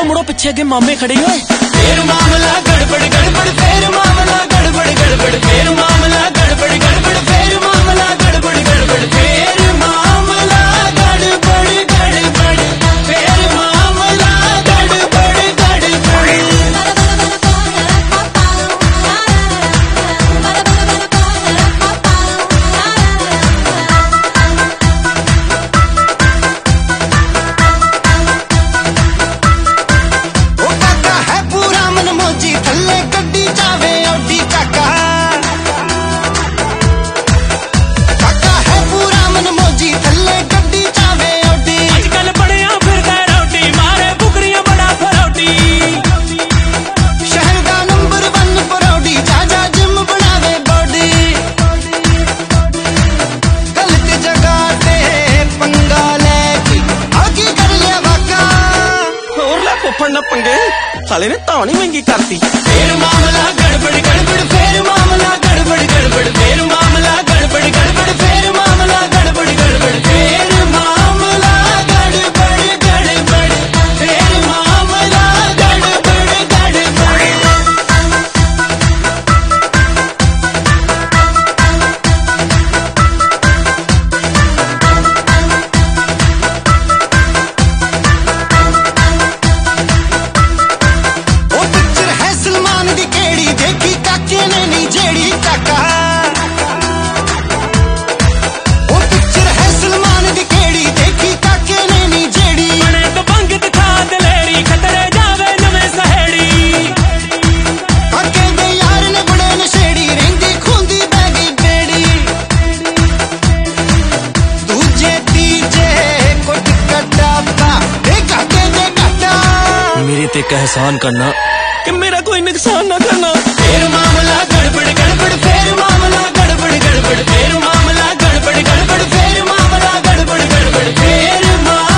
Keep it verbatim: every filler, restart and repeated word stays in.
मुड़ो पीछे के मामे खड़े हुए। फिर मामला गड़बड़ गड़बड़, फिर मामला गड़बड़ गड़बड़, फिर मामला गड़बड़ गड़बड़, फिर मामला गड़बड़ गड़बड़, फिर मामला गड़बड़ गड़बड़, फिर मामला गड़बड़ गड़बड़। थल्ले गड्डी जावे ओडी काका, काका है पूरा मन मौजी, थल्ले गड्डी जावे ओडी। आजकल बड़िया फिरदा रोटी मारे बुकरियां बड़ा फरौटी, शहर का नंबर वन फरौटी, जा जा जिम बनावे बॉडी। गलत जगह ते पंगा लेके आगे कर लिया वाका, और ला पोपड़ न पंगे साले ने तानी महंगी करती। फिर मामला गड़बड़ गड़बड़, फिर मामला गड़बड़ गड़बड़, फिर मामला गड़बड़ गड़बड़, फिर मामला गड़बड़ गड़बड़, फिर मामला गड़बड़ गड़बड़, फिर मामला गड़बड़ गड़बड़। देखी काके ने नहीं जेड़ी काका, वो पिक्चर है सलमान दी केड़ी, देखी काके ने नहीं जेड़ी। बने तो बंग दिखा दलेरी, खतरे जावे नवे सहेड़ी। काके दे यार ने बड़े नशेड़ी, रेंदी खूंदी बैगी बेड़ी। दूजे तीजे कुट कटापा, दे काके दे काटा। मेरे ते का एहसान करना कि मेरा कोई नुकसान ना करना। फिर मामला गड़बड़ गड़बड़, फिर मामला गड़बड़ गड़बड़, फिर मामला गड़बड़ गड़बड़, फिर मामला गड़बड़ गड़बड़, फिर मामला